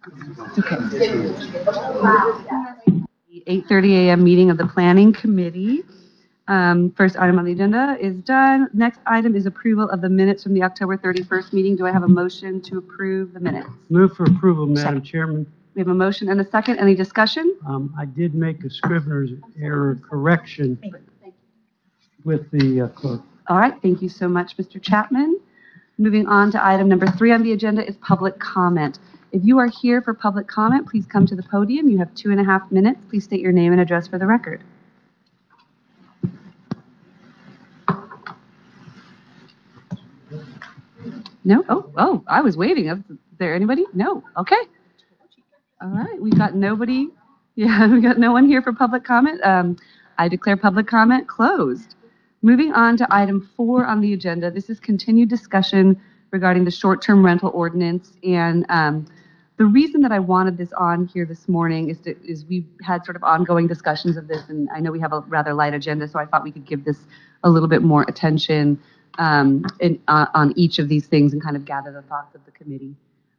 It's okay. The 8:30 a.m. meeting of the Planning Committee. First item on the agenda is done. Next item is approval of the minutes from the October 31st meeting. Do I have a motion to approve the minutes? Move for approval, Madam Chairman. We have a motion and a second. Any discussion? I did make a Scrivener's error correction with the clerk. All right. Thank you so much, Mr. Chapman. Moving on to item number 3 on the agenda is public comment. If you are here for public comment, please come to the podium. You have 2.5 minutes. Please state your name and address for the record. No? Oh, I was waiting. Is there anybody? No. Okay. All right. We've got nobody. Yeah, we got no one here for public comment. I declare public comment closed. Moving on to item 4 on the agenda. This is continued discussion regarding the short-term rental ordinance. And the reason that I wanted this on here this morning is we've had sort of ongoing discussions of this, and I know we have a rather light agenda, so I thought we could give this a little bit more attention on each of these things and kind of gather the thoughts of the committee.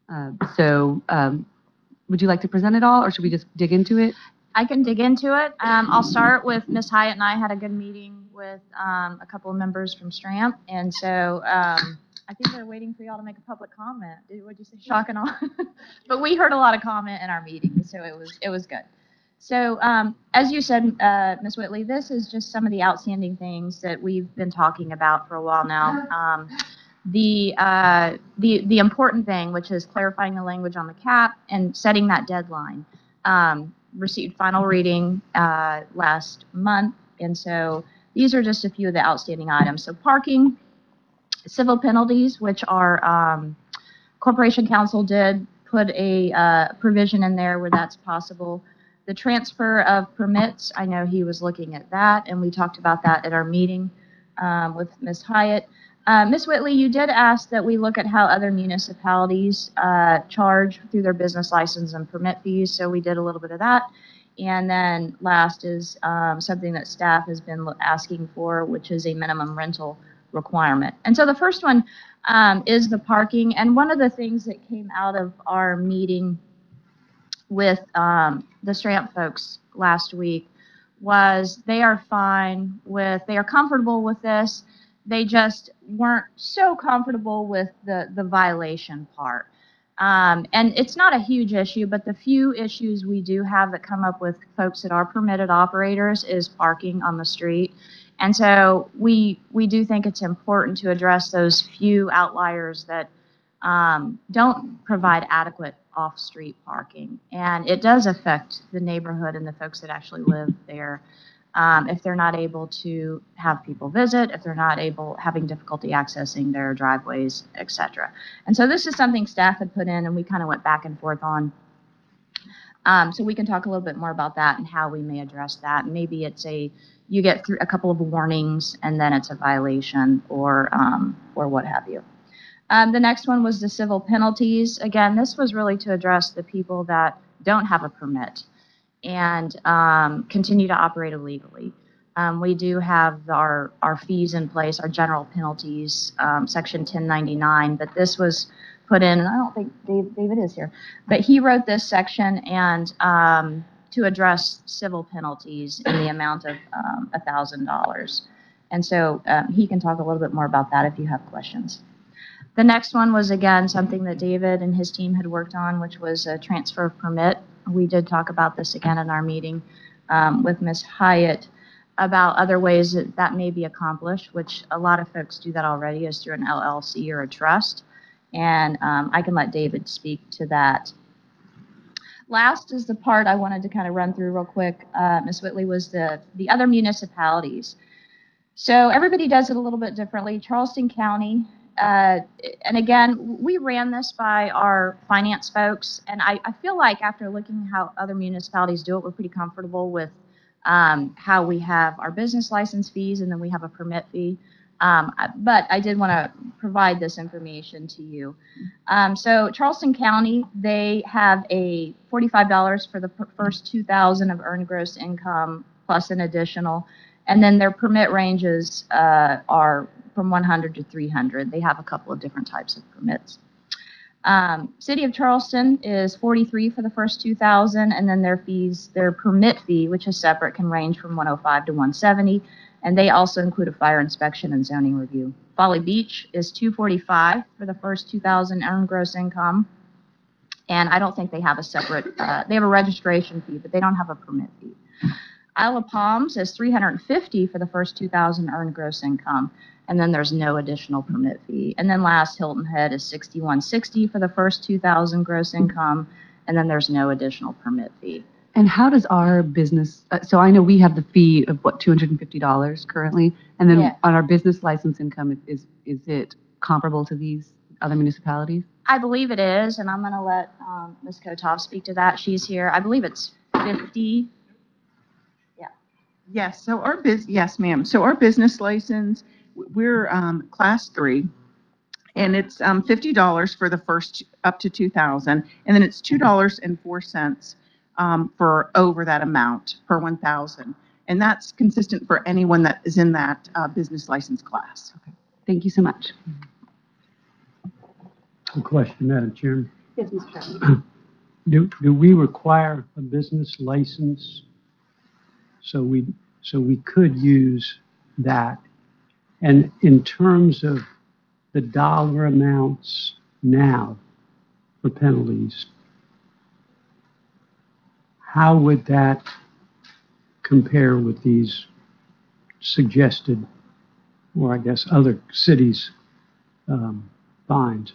Would you like to present it all, or should we just dig into it? I can dig into it. I'll start with Ms. Hyatt and I had a good meeting with a couple of members from STRAMP, and so I think they're waiting for y'all to make a public comment. What'd you say? Shock and awe. But we heard a lot of comment in our meeting, so it was good. So as you said, Ms. Whitley, this is just some of the outstanding things that we've been talking about for a while now. The important thing, which is clarifying the language on the cap and setting that deadline, received final reading last month, and so these are just a few of the outstanding items. So parking, civil penalties, which our Corporation Council did put a provision in there where that's possible. The transfer of permits, I know he was looking at that, and we talked about that at our meeting with Ms. Hyatt. Ms. Whitley, you did ask that we look at how other municipalities charge through their business license and permit fees, so we did a little bit of that. And then last is something that staff has been asking for, which is a minimum rental requirement. And so the first one is the parking, and one of the things that came out of our meeting with the STRAMP folks last week was they are comfortable with this. They just weren't so comfortable with the violation part. And it's not a huge issue, but the few issues we do have that come up with folks that are permitted operators is parking on the street. And so we do think it's important to address those few outliers that don't provide adequate off-street parking. And it does affect the neighborhood and the folks that actually live there. If they're not able to have people visit, if they're not having difficulty accessing their driveways, etc. And so this is something staff had put in and we kind of went back and forth on. So we can talk a little bit more about that and how we may address that. Maybe it's you get through a couple of warnings and then it's a violation or what have you. The next one was the civil penalties. Again, this was really to address the people that don't have a permit and continue to operate illegally. We do have our fees in place, our general penalties, Section 1099, but this was put in, and I don't think David is here, but he wrote this section and to address civil penalties in the amount of $1,000. And so he can talk a little bit more about that if you have questions. The next one was, again, something that David and his team had worked on, which was a transfer of permit. We did talk about this again in our meeting with Ms. Hyatt about other ways that may be accomplished, which a lot of folks do that already, is through an LLC or a trust. And I can let David speak to that. Last is the part I wanted to kind of run through real quick, Ms. Whitley, was the other municipalities. So everybody does it a little bit differently. Charleston County, and again, we ran this by our finance folks, and I feel like after looking how other municipalities do it, we're pretty comfortable with how we have our business license fees, and then we have a permit fee. But I did want to provide this information to you. So Charleston County, they have a $45 for the first $2,000 of earned gross income plus an additional, and then their permit ranges are from $100 to $300. They have a couple of different types of permits. City of Charleston is 43 for the first 2,000, and then their fees, their permit fee, which is separate, can range from 105 to 170, and they also include a fire inspection and zoning review. Folly Beach is 245 for the first 2,000 earned gross income, and I don't think they have a separate. They have a registration fee, but they don't have a permit fee. Isle of Palms is 350 for the first 2,000 earned gross income, and then there's no additional permit fee. And then last, Hilton Head is 6160 for the first 2,000 gross income, and then there's no additional permit fee. And how does our business, so I know we have the fee of what, $250 currently, and then Yeah. on our business license income, is it comparable to these other municipalities? I believe it is, and I'm going to let Ms. Kotov speak to that. She's here. I believe it's 50. Yes, so yes, ma'am. So our business license, we're class 3, and it's $50 for the first up to 2,000, and then it's $2.04 for over that amount per 1,000, and that's consistent for anyone that is in that business license class. Thank you so much. A question, Madam Chairman. Yes, Mr. Chairman. Do we require a business license so we could use that? And in terms of the dollar amounts now for penalties, how would that compare with these suggested, or I guess other cities' fines?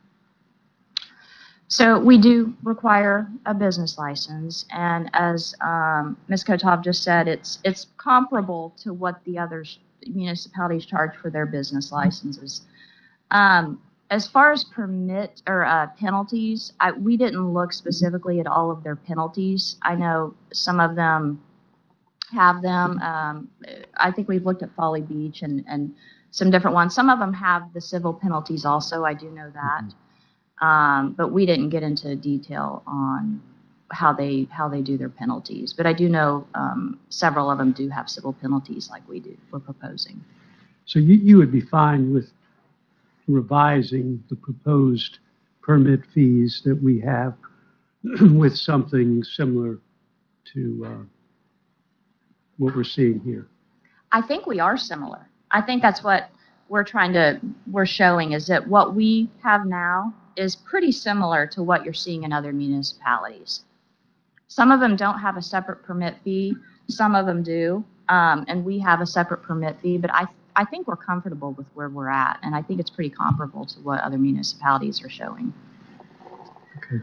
So we do require a business license, and as Ms. Kotov just said, it's comparable to what the other municipalities charge for their business licenses. As far as permit or penalties, we didn't look specifically at all of their penalties. I know some of them have them. I think we've looked at Folly Beach and some different ones. Some of them have the civil penalties also. I do know that. But we didn't get into detail on how they do their penalties. But I do know several of them do have civil penalties like we're proposing. So you would be fine with revising the proposed permit fees that we have with something similar to what we're seeing here? I think we are similar. I think that's what we're showing, is that what we have now is pretty similar to what you're seeing in other municipalities. Some of them don't have a separate permit fee, some of them do, and we have a separate permit fee, but I think we're comfortable with where we're at, and I think it's pretty comparable to what other municipalities are showing. Okay.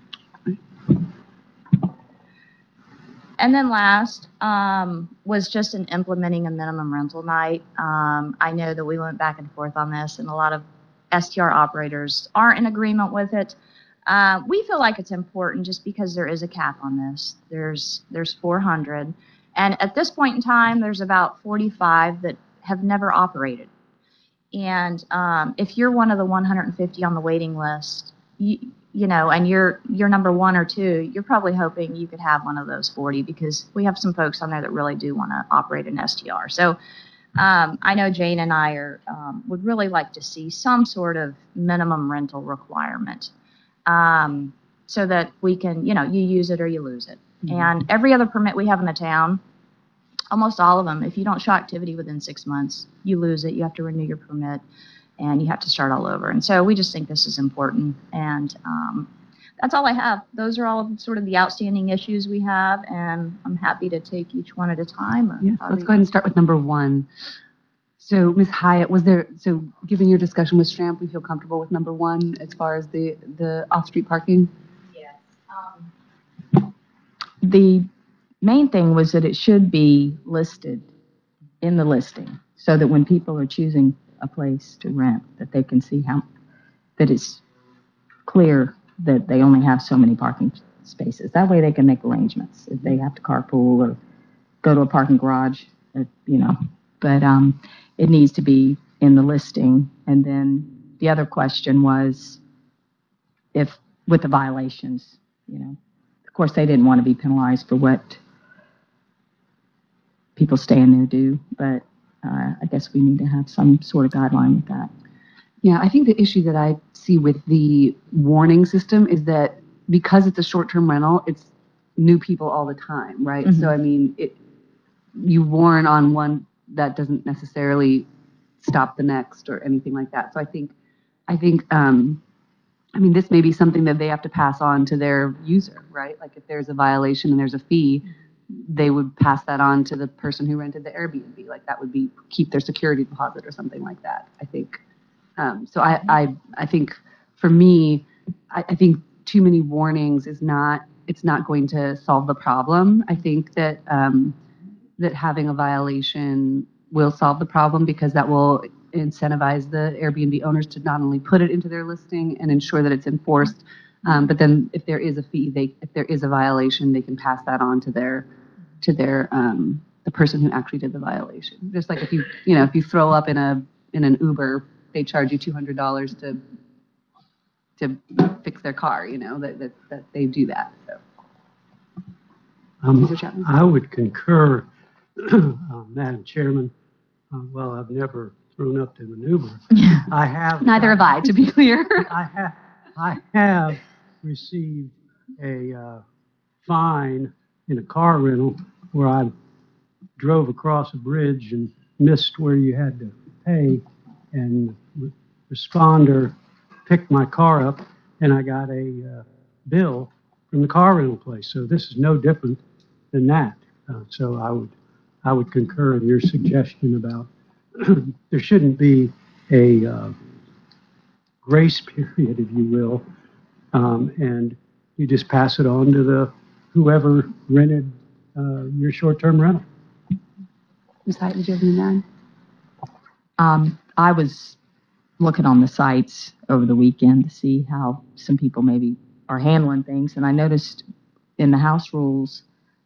And then last was just in implementing a minimum rental night. I know that we went back and forth on this, and a lot of STR operators aren't in agreement with it. We feel like it's important just because there is a cap on this. There's 400, and at this point in time, there's about 45 that have never operated. And if you're one of the 150 on the waiting list, you know, and you're number 1 or 2, you're probably hoping you could have one of those 40, because we have some folks on there that really do want to operate an STR. So I know Jane and I would really like to see some sort of minimum rental requirement, so that we can, you know, you use it or you lose it. Mm-hmm. And every other permit we have in the town, almost all of them, if you don't show activity within 6 months, you lose it. You have to renew your permit, and you have to start all over. And so we just think this is important. And that's all I have. Those are all sort of the outstanding issues we have, and I'm happy to take each one at a time. Yes, let's go ahead and start with number 1. So, Ms. Hyatt, given your discussion with Stramp, we feel comfortable with number 1 as far as the off-street parking? Yes. The main thing was that it should be listed in the listing, so that when people are choosing a place to rent, that they can see that it's clear that they only have so many parking spaces. That way they can make arrangements if they have to carpool or go to a parking garage, you know. But it needs to be in the listing. And then the other question was if with the violations, you know. Of course, they didn't want to be penalized for what people staying there do, but I guess we need to have some sort of guideline with that. Yeah, I think the issue that I see with the warning system is that because it's a short-term rental, it's new people all the time, right? So I mean, you warn on one, that doesn't necessarily stop the next or anything like that. So I mean, this may be something that they have to pass on to their user, right? Like if there's a violation and there's a fee, they would pass that on to the person who rented the Airbnb. Like that would be keep their security deposit or something like that, I think. So I think for me, I think too many warnings is not, it's not going to solve the problem. I think that that having a violation will solve the problem because that will incentivize the Airbnb owners to not only put it into their listing and ensure that it's enforced, but then if there is a fee, if there is a violation, they can pass that on to the person who actually did the violation. Just like if if you throw up in an Uber, they charge you $200 to fix their car. That they do that. So. Mr. Chapman? I would concur, Madam Chairman. Well, I've never thrown up in an Uber. I have. Neither have I, to be clear. I have received a fine in a car rental where I drove across a bridge and missed where you had to pay, and responder picked my car up, and I got a bill from the car rental place. So this is no different than that. So I would concur in your suggestion about there shouldn't be a grace period, if you will, and you just pass it on to whoever rented your short-term rental. Ms. Hyatt, did you have anything to add? I was looking on the sites over the weekend to see how some people maybe are handling things, and I noticed in the house rules,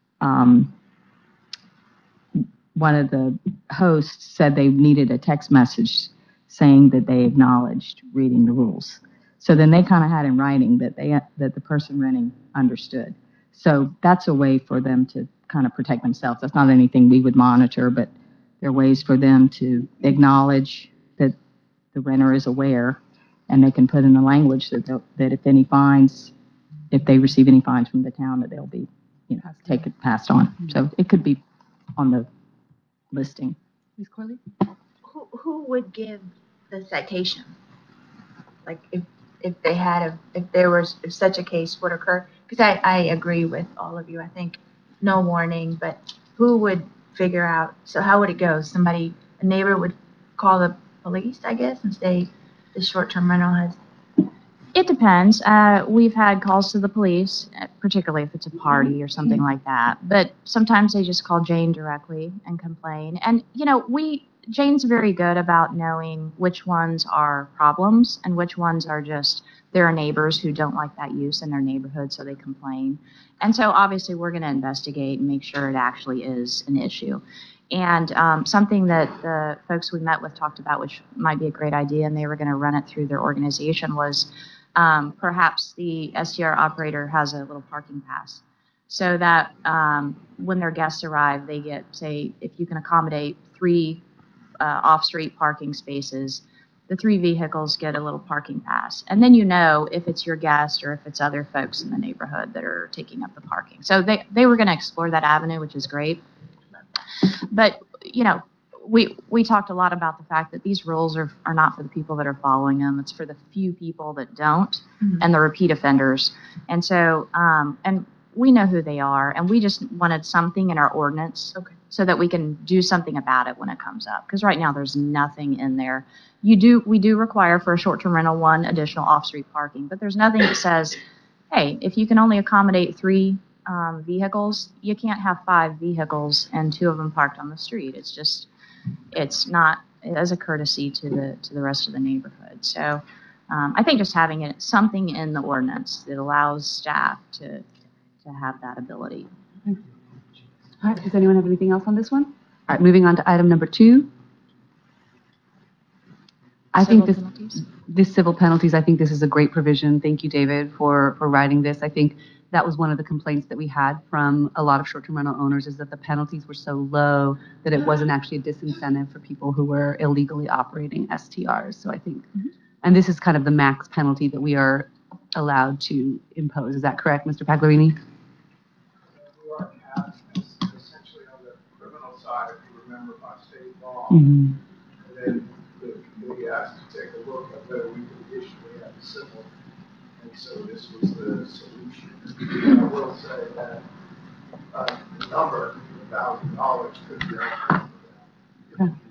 one of the hosts said they needed a text message saying that they acknowledged reading the rules. So then they kind of had in writing that the person renting understood. So that's a way for them to kind of protect themselves. That's not anything we would monitor, but there are ways for them to acknowledge that the renter is aware, and they can put in the language that if they receive any fines from the town, that they'll be, passed on. So it could be on the listing. Ms. Corley? Who would give the citation? Like if such a case would occur? Because I agree with all of you. I think no warning, but who would figure out? So how would it go? A neighbor would call the police, I guess, and say the short-term rental has. It depends. We've had calls to the police, particularly if it's a party or something like that. But sometimes they just call Jane directly and complain. And, Jane's very good about knowing which ones are problems and which ones are just there are neighbors who don't like that use in their neighborhood, so they complain. And so obviously we're going to investigate and make sure it actually is an issue. And something that the folks we met with talked about, which might be a great idea, and they were going to run it through their organization, was perhaps the STR operator has a little parking pass, so that when their guests arrive, they get, say, if you can accommodate 3 off-street parking spaces, the 3 vehicles get a little parking pass. And then if it's your guest or if it's other folks in the neighborhood that are taking up the parking. So they were going to explore that avenue, which is great. But, we talked a lot about the fact that these rules are not for the people that are following them. It's for the few people that don't, and the repeat offenders. And so, and we know who they are, and we just wanted something in our ordinance so that we can do something about it when it comes up. Because right now there's nothing in there. We do require for a short-term rental 1 additional off-street parking, but there's nothing that says, hey, if you can only accommodate 3 vehicles, you can't have 5 vehicles and 2 of them parked on the street. It's not as a courtesy to the rest of the neighborhood. So I think just having something in the ordinance that allows staff to have that ability. All right, does anyone have anything else on this one? All right, moving on to item number 2. I think this civil penalties, I think this is a great provision. Thank you, David, for writing this. I think that was one of the complaints that we had from a lot of short-term rental owners, is that the penalties were so low that it wasn't actually a disincentive for people who were illegally operating STRs. So I think And this is kind of the max penalty that we are allowed to impose. Is that correct, Mr. Pagliarini? You are capped essentially on the criminal side, if you remember, by state law. Mm-hmm. And then the committee asked to take a look at whether we could additionally have a civil. And so this was the solution. I will say that the number, $1,000, could be helpful for that.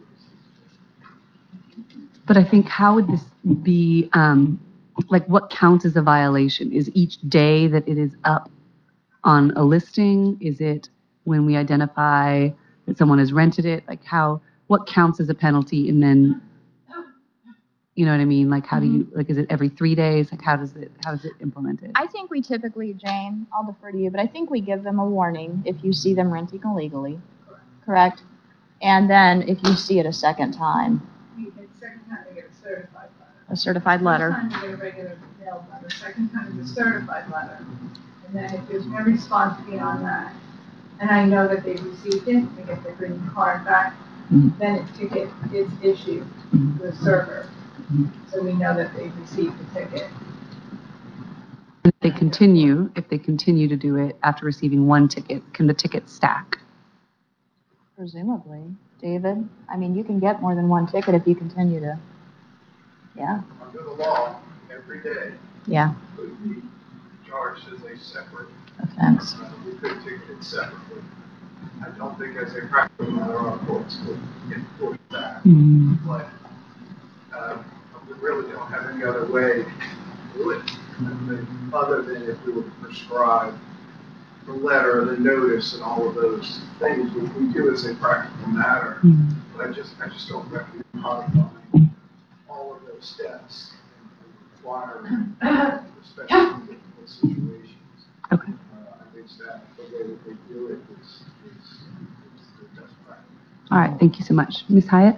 But I think how would this be, like what counts as a violation? Is each day that it is up on a listing? Is it when we identify that someone has rented it? Like what counts as a penalty? And then, you know what I mean? Like how do you, like, is it every 3 days? Like how is it implemented? I think we typically, Jane, I'll defer to you, but I think we give them a warning if you see them renting illegally, correct? And then if you see it a second time, Second time they get a certified letter. a certified letter. First time they get a regular mail letter, second time is a certified letter. And then if there's no response beyond that, and I know that they received it, they get their green card back, then a ticket is issued to the server. So we know that they've received the ticket. If they continue to do it after receiving one ticket, can the ticket stack? Presumably. David, I mean, you can get more than one ticket if you continue to, yeah. Under the law, every day Yeah, could be charged as a separate, offense. we could ticket it separately. I don't think as a practical matter, our courts could enforce that. But we really don't have any other way to do it, other than if we were to prescribe the letter, the notice, and all of those things, which we do as a practical matter. But I just don't recommend modifying all of those steps and requiring, especially in difficult situations. Okay. I think that the way that they do it is the best practice. All right. Thank you so much. Ms. Hyatt?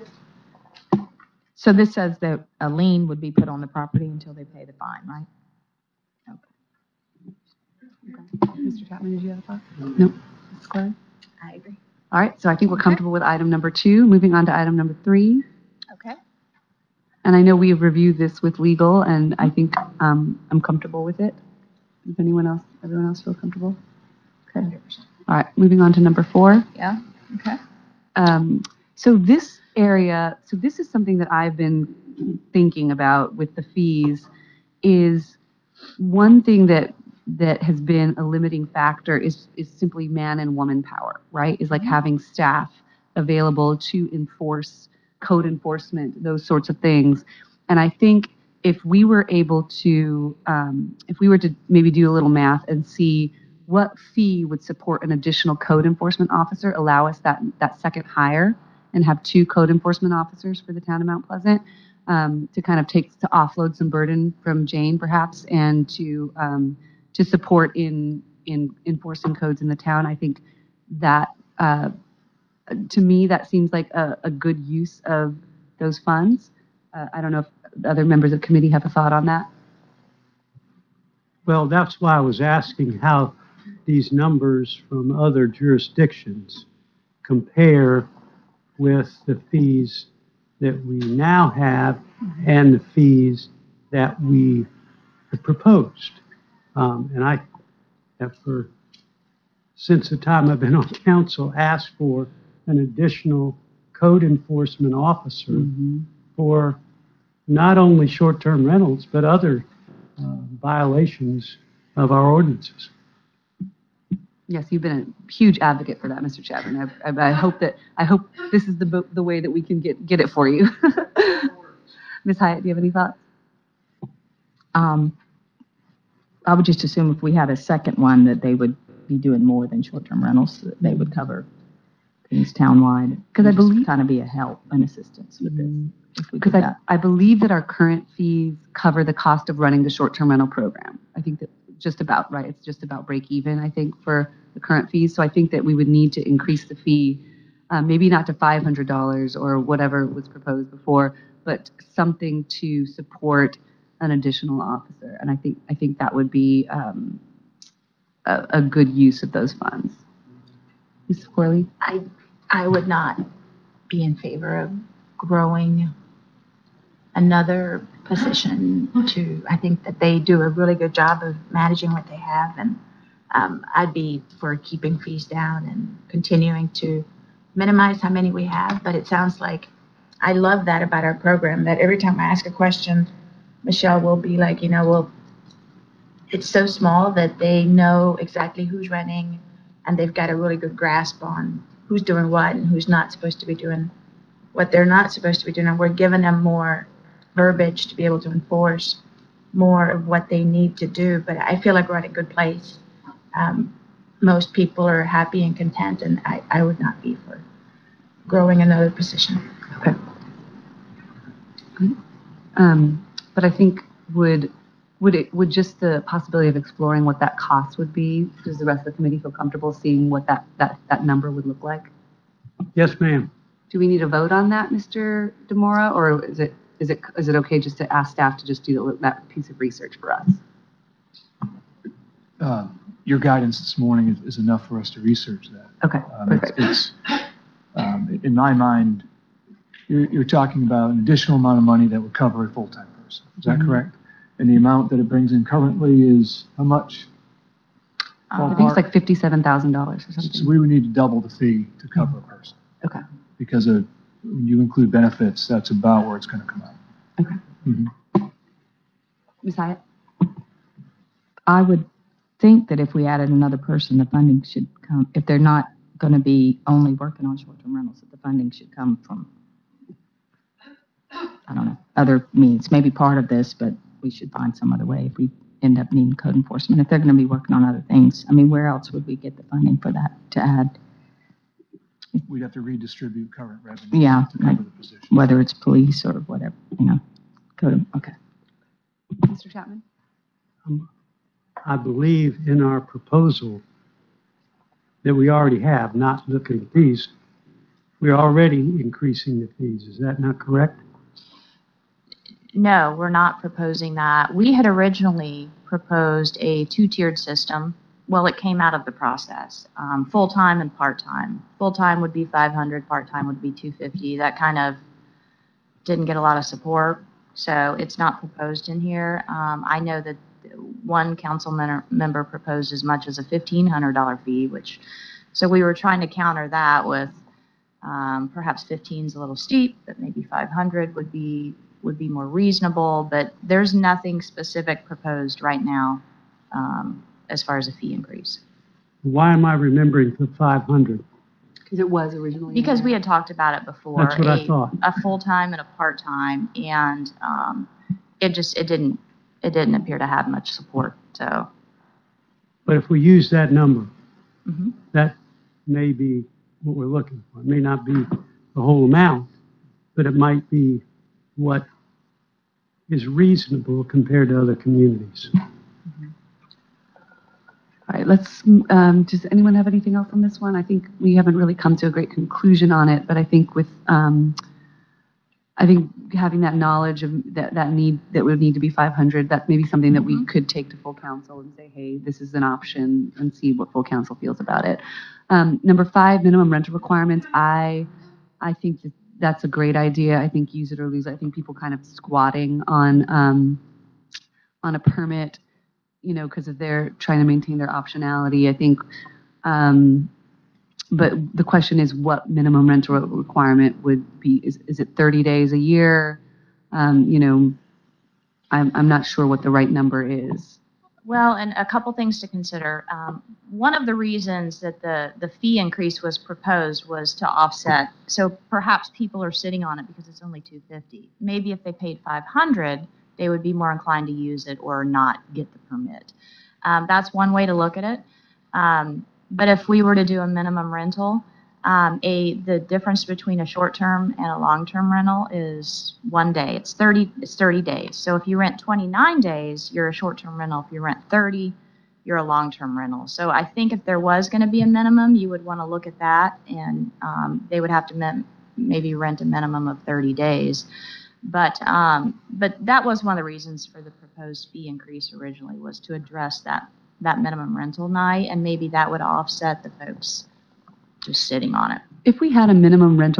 So this says that a lien would be put on the property until they pay the fine, right? Mr. Chapman, did you have a thought? No. Ms. Clary? I agree. All right. So I think we're comfortable with item number 2. Moving on to item number 3. Okay. And I know we have reviewed this with legal, and I think I'm comfortable with it. Does everyone else feel comfortable? Okay. 100%. All right. Moving on to number 4. Yeah, okay. So this is something that I've been thinking about with the fees. Is one thing that has been a limiting factor is simply man and woman power, right? Is like having staff available to enforce code enforcement, those sorts of things. And I think if we were to maybe do a little math and see what fee would support an additional code enforcement officer, allow us that second hire, and have 2 code enforcement officers for the town of Mount Pleasant, to kind of to offload some burden from Jane perhaps, and to support in enforcing codes in the town. I think that to me that seems like a good use of those funds. I don't know if other members of the committee have a thought on that. Well, that's why I was asking how these numbers from other jurisdictions compare with the fees that we now have and the fees that we have proposed. And I have, since the time I've been on council, asked for an additional code enforcement officer for not only short-term rentals, but other violations of our ordinances. Yes, you've been a huge advocate for that, Mr. Chapman. I hope this is the way that we can get it for you. Ms. Hyatt, do you have any thoughts? I would just assume if we had a second one that they would be doing more than short-term rentals, that they would cover things townwide. Because I believe kind of be a help and assistance with this. Because I believe that our current fees cover the cost of running the short-term rental program. I think that just about right. It's just about break even, I think, for the current fees. So I think that we would need to increase the fee, maybe not to $500 or whatever was proposed before, but something to support an additional officer. And I think that would be a good use of those funds. Ms. Corley? I would not be in favor of growing another position to, I think that they do a really good job of managing what they have, and I'd be for keeping fees down and continuing to minimize how many we have. But it sounds like, I love that about our program, that every time I ask a question, Michelle will be like, well, it's so small that they know exactly who's renting, and they've got a really good grasp on who's doing what and who's not supposed to be doing what they're not supposed to be doing. And we're giving them more verbiage to be able to enforce more of what they need to do. But I feel like we're at a good place. Most people are happy and content, and I would not be for growing another position. Okay. But I think would just the possibility of exploring what that cost would be, does the rest of the committee feel comfortable seeing what that number would look like? Yes, ma'am. Do we need a vote on that, Mr. Demora, or is it okay just to ask staff to just do that piece of research for us? Your guidance this morning is enough for us to research that. Okay, perfect. In my mind, you're talking about an additional amount of money that would cover a full-time person. Is that correct? And the amount that it brings in currently is how much? I think it's like $57,000 or something. So we would need to double the fee to cover a person. Okay. Because when you include benefits, that's about where it's going to come out. Okay. Mm-hmm. Ms. Hyatt? I would think that if we added another person, the funding should come, if they're not going to be only working on short-term rentals, that the funding should come from, I don't know, other means, maybe part of this, but we should find some other way if we end up needing code enforcement. If they're going to be working on other things, I mean, where else would we get the funding for that to add? We'd have to redistribute current revenue Yeah, to cover like the position. whether it's police or whatever, code, okay. Mr. Chapman? I believe in our proposal that we already have, not looking at fees, we're already increasing the fees. Is that not correct? No, we're not proposing that. We had originally proposed a two-tiered system. Well, it came out of the process, full-time and part-time. Full-time would be 500, part-time would be 250. That kind of didn't get a lot of support, so it's not proposed in here. I know that one council member proposed as much as a $1,500 fee, so we were trying to counter that with perhaps 15 is a little steep, but maybe 500 would be more reasonable. But there's nothing specific proposed right now as far as a fee increase. Why am I remembering the 500? Because it was originally. Because we had talked about it before. That's what I thought. A full-time and a part-time, and it didn't appear to have much support. So. But if we use that number, Mm-hmm. that may be what we're looking for. It may not be the whole amount, but it might be what is reasonable compared to other communities. All right, let's, does anyone have anything else on this one? I think we haven't really come to a great conclusion on it, but I think with, I think having that knowledge of that need, that would need to be 500, that's maybe something that we could take to full council and say, hey, this is an option, and see what full council feels about it. Number 5, minimum rental requirements. I think that's a great idea. I think use it or lose it. I think people kind of squatting on a permit, because if they're trying to maintain their optionality, I think, but the question is what minimum rental requirement would be. Is it 30 days a year? I'm not sure what the right number is. Well, and a couple things to consider. One of the reasons that the fee increase was proposed was to offset. So perhaps people are sitting on it because it's only $250. Maybe if they paid $500, they would be more inclined to use it or not get the permit. That's one way to look at it. But if we were to do a minimum rental, the difference between a short-term and a long-term rental is 1 day. It's 30 days. So if you rent 29 days, you're a short-term rental. If you rent 30, you're a long-term rental. So I think if there was going to be a minimum, you would want to look at that, and they would have to maybe rent a minimum of 30 days. But that was one of the reasons for the proposed fee increase originally, was to address that minimum rental night, and maybe that would offset the folks just sitting on it. If we had a minimum rental of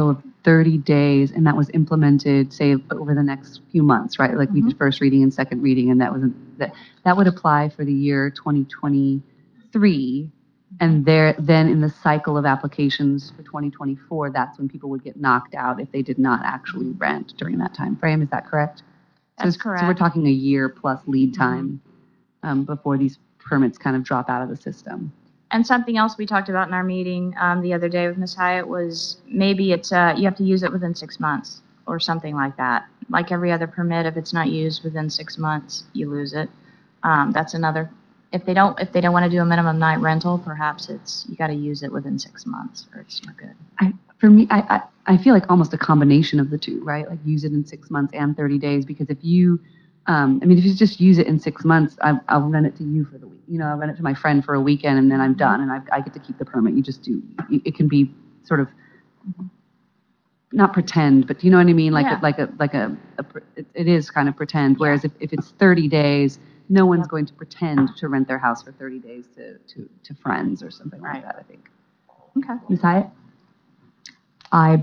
30 days and that was implemented, say, over the next few months, right? Like we did first reading and second reading, and that would apply for the year 2023. And then in the cycle of applications for 2024, that's when people would get knocked out if they did not actually rent during that time frame. Is that correct? That's So correct. we're talking a year plus lead time before these permits kind of drop out of the system. And something else we talked about in our meeting the other day with Ms. Hyatt was maybe it's you have to use it within 6 months or something like that. Like every other permit, if it's not used within 6 months, you lose it. That's another. If they don't want to do a minimum night rental, perhaps you got to use it within 6 months or it's no good. For me, I feel like almost a combination of the two, right? Like use it in 6 months and 30 days, because if you, if you just use it in 6 months, I'll rent it to you for the week. I'll rent it to my friend for a weekend and then I'm done and I get to keep the permit. You just do, it can be sort of, not pretend, but you know what I mean? It is kind of pretend. Whereas if it's 30 days, no one's going to pretend to rent their house for 30 days to friends or something like that, I think. Okay. Ms. Hyatt? I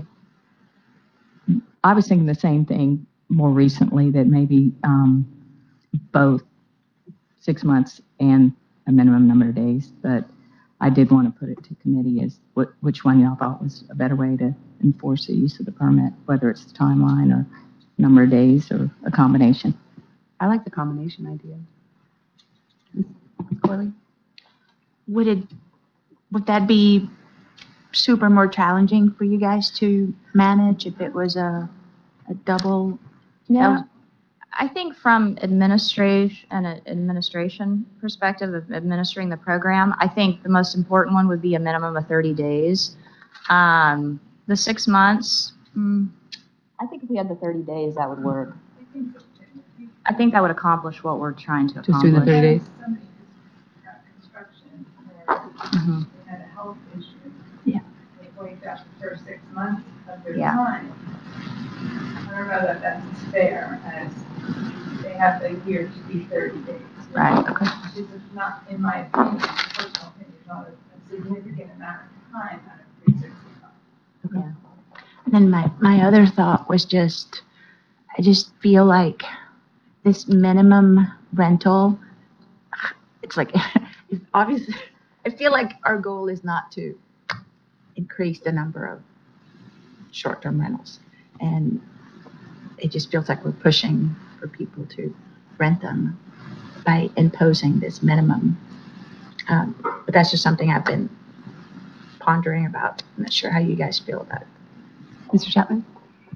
was thinking the same thing more recently, that maybe both 6 months and a minimum number of days, but I did want to put it to committee as which one y'all thought was a better way to enforce the use of the permit, whether it's the timeline or number of days or a combination. I like the combination idea. Ms. Corley? Would that be super more challenging for you guys to manage if it was a double? Yeah. I think from administration perspective of administering the program, I think the most important one would be a minimum of 30 days. The 6 months, I think if we had the 30 days, that would work. I think that would accomplish what we're trying to accomplish. Just doing the 30 days? Somebody who's got construction or they had a health issue. Yeah. They waived out the first 6 months of their Yeah. time. I don't know that that's as fair as they have the year to be 30 days. Right, okay. This is not, in my opinion, personal opinion, not a significant amount of time out of 365. Yeah. And then my other thought was I just feel like this minimum rental, it's like, it's obviously, I feel like our goal is not to increase the number of short-term rentals. And it just feels like we're pushing for people to rent them by imposing this minimum. But that's just something I've been pondering about. I'm not sure how you guys feel about it. Mr. Chapman?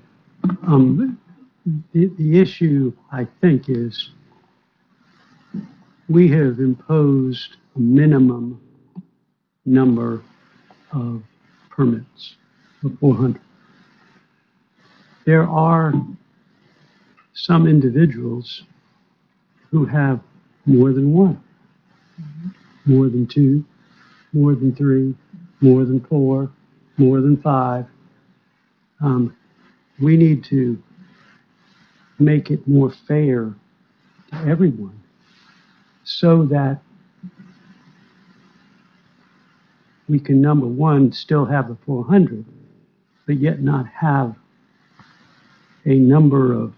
The issue, I think, is we have imposed a minimum number of permits of 400. There are some individuals who have more than one, more than two, more than three, more than four, more than five. We need to make it more fair to everyone so that we can, number one, still have the 400, but yet not have a number of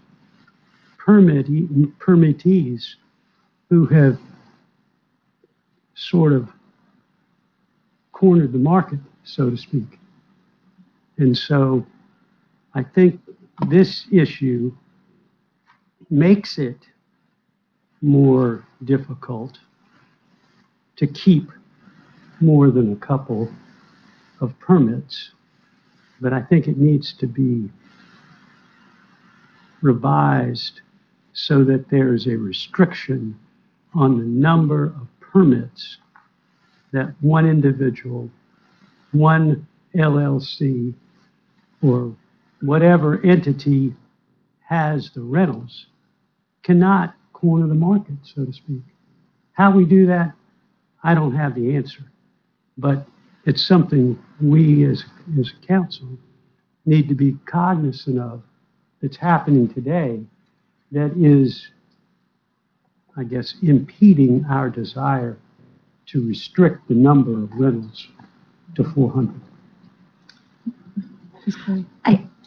permittees who have sort of cornered the market, so to speak. And so I think this issue makes it more difficult to keep more than a couple of permits, but I think it needs to be revised so that there's a restriction on the number of permits that one individual, one LLC, or whatever entity has the rentals cannot corner the market, so to speak. How we do that, I don't have the answer, but it's something we as a council need to be cognizant of that's happening today that is, I guess, impeding our desire to restrict the number of rentals to 400.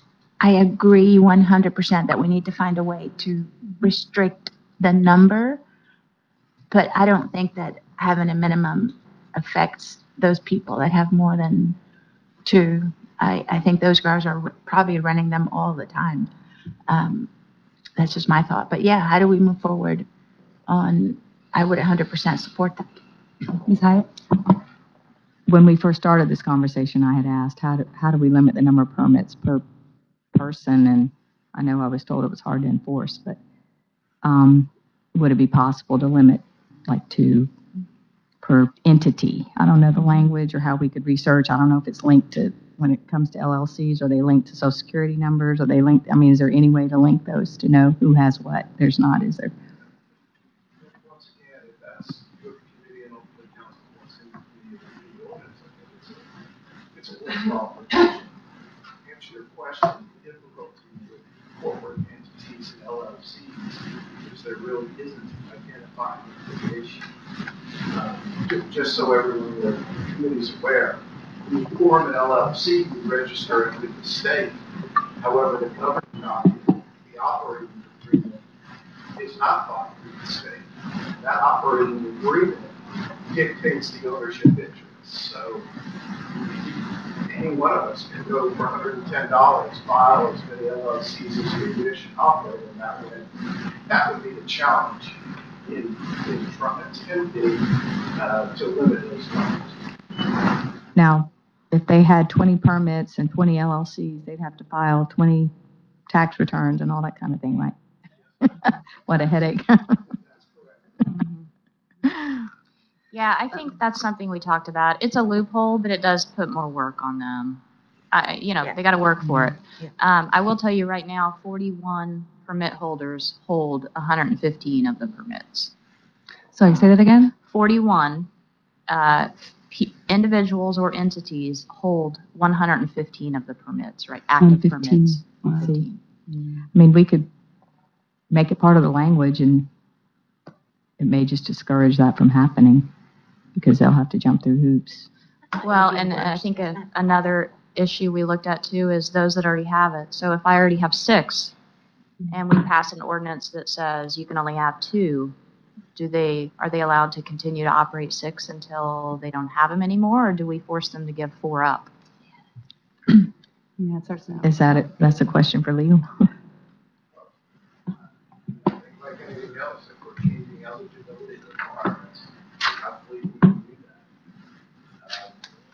I agree 100% that we need to find a way to restrict the number, but I don't think that having a minimum affects those people that have more than two. I think those guys are probably running them all the time. That's just my thought. But yeah, how do we move forward on, I would 100% support that. Ms. Hyatt? When we first started this conversation, I had asked, how do we limit the number of permits per person? And I know I was told it was hard to enforce, but would it be possible to limit like 2 per entity? I don't know the language or how we could research. I don't know if it's linked to, when it comes to LLCs, are they linked to social security numbers? Are they linked, I mean, is there any way to link those to know who has what? There's not, is there? Once again, if that's your committee and ultimately council wants to review the ordinance, I think it's a worthwhile proposal. To answer your question, the difficulty with corporate entities and LLCs is there really isn't identifying information. Just so everyone in the committee is aware, when you form an LLC, you register it with the state. However, the governing document, the operating agreement, is not filed with the state. That operating agreement dictates the ownership interests. So any one of us can go for $110, file as many LLCs as we wish, and operate in that way. That would be the challenge in attempting to limit those numbers. Now, if they had 20 permits and 20 LLCs, they'd have to file 20 tax returns and all that kind of thing, right? What a headache. Yeah, I think that's something we talked about. It's a loophole, but it does put more work on them. They got to work for it. I will tell you right now, 41 permit holders hold 115 of the permits. Sorry, say that again? 41 individuals or entities hold 115 of the permits, right? Active 115. permits. Wow. 115. I mean, we could make it part of the language and it may just discourage that from happening because they'll have to jump through hoops. Well, and I think another issue we looked at too is those that already have it. So if I already have 6 and we pass an ordinance that says you can only have 2, are they allowed to continue to operate 6 until they don't have them anymore, or do we force them to give 4 up? Yeah, it starts now. Is that it? That's a question for Leo. Like anything else, if we're changing eligibility requirements, I believe we can do that.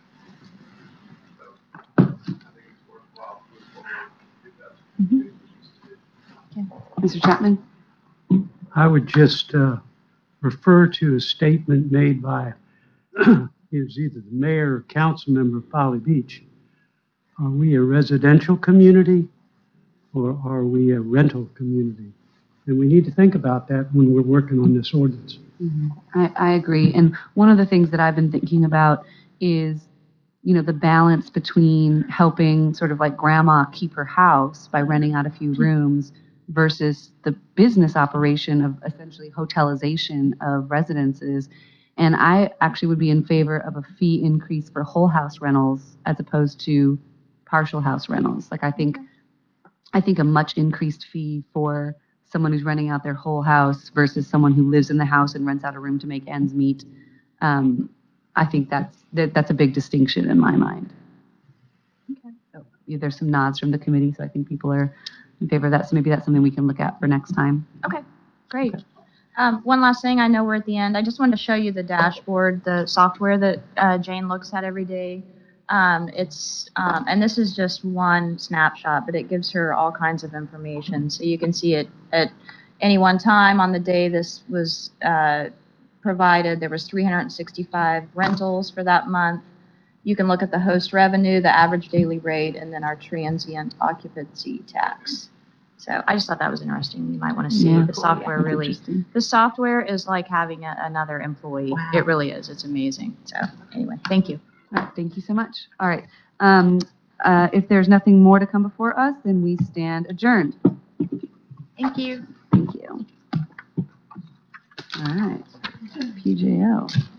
So I think it's worthwhile to move forward if that's Mr. Chapman? I would just refer to a statement made by, it was either the mayor or council member of Folly Beach. Are we a residential community or are we a rental community? And we need to think about that when we're working on this ordinance. I agree. And one of the things that I've been thinking about is, the balance between helping sort of like grandma keep her house by renting out a few rooms versus the business operation of essentially hotelization of residences. And I actually would be in favor of a fee increase for whole house rentals as opposed to partial house rentals. Like I think a much increased fee for someone who's renting out their whole house versus someone who lives in the house and rents out a room to make ends meet. I think that's a big distinction in my mind. Okay. So there's some nods from the committee, so I think people are in favor of that. So maybe that's something we can look at for next time. Okay, great. One last thing, I know we're at the end. I just wanted to show you the dashboard, the software that Jane looks at every day. And this is just one snapshot, but it gives her all kinds of information. So you can see it at any one time on the day this was provided. There was 365 rentals for that month. You can look at the host revenue, the average daily rate, and then our transient occupancy tax. So I just thought that was interesting. You might want to see the software really. The software is like having another employee. Wow. It really is. It's amazing. So anyway, thank you. All right, thank you so much. All right. If there's nothing more to come before us, then we stand adjourned. Thank you. Thank you. All right. PJO.